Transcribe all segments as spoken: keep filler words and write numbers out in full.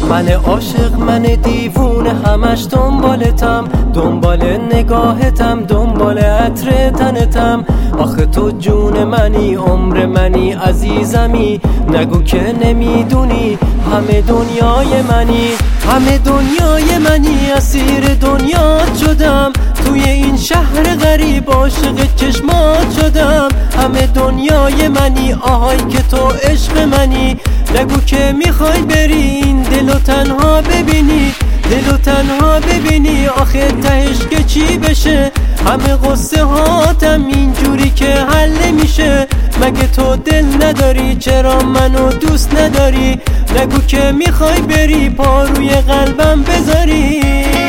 من عاشق، من دیوونه، همش دنبالتم، دنبال نگاهتم، دنبال عطر تنتم. آخه تو جون منی، عمر منی، عزیزمی، نگو که نمیدونی همه دنیای منی. همه دنیای منی، اسیر دنیا شدم، توی این شهر غریب عاشق چشمات شدم. همه دنیای منی، آهای که تو عشق منی، نگو که میخوای بری این دلو تنها ببینی، دلو تنها ببینی. آخه تهش که چی بشه، همه قصه هاتم اینجوری که حل نمیشه. مگه تو دل نداری؟ چرا منو دوست نداری؟ نگو که میخوای بری پا روی قلبم بذاری.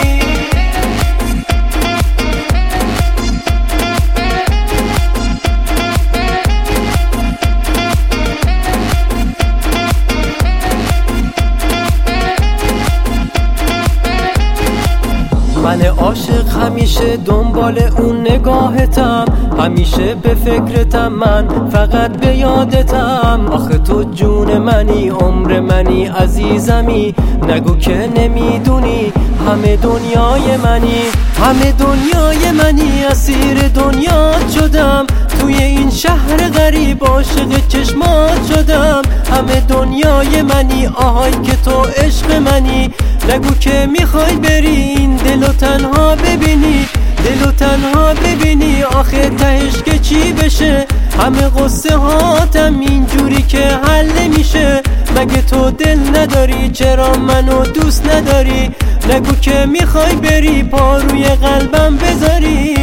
من عاشق، همیشه دنبال اون نگاهتم، همیشه به فکرتم، من فقط به یادتم. آخه تو جون منی، عمر منی، عزیزمی، نگو که نمیدونی همه دنیای منی. همه دنیای منی، اسیر دنیا شدم، توی این شهر غریب عاشق چشمات شدم. همه دنیای منی، آهای که تو عشق منی، نگو که میخوای بری این دلو تنها ببینی، دلو تنها ببینی. آخه تهش که چی بشه، همه قصه هاتم اینجوری که حل نمیشه. مگه تو دل نداری؟ چرا منو دوست نداری؟ نگو که میخوای بری پا روی قلبم بذاری.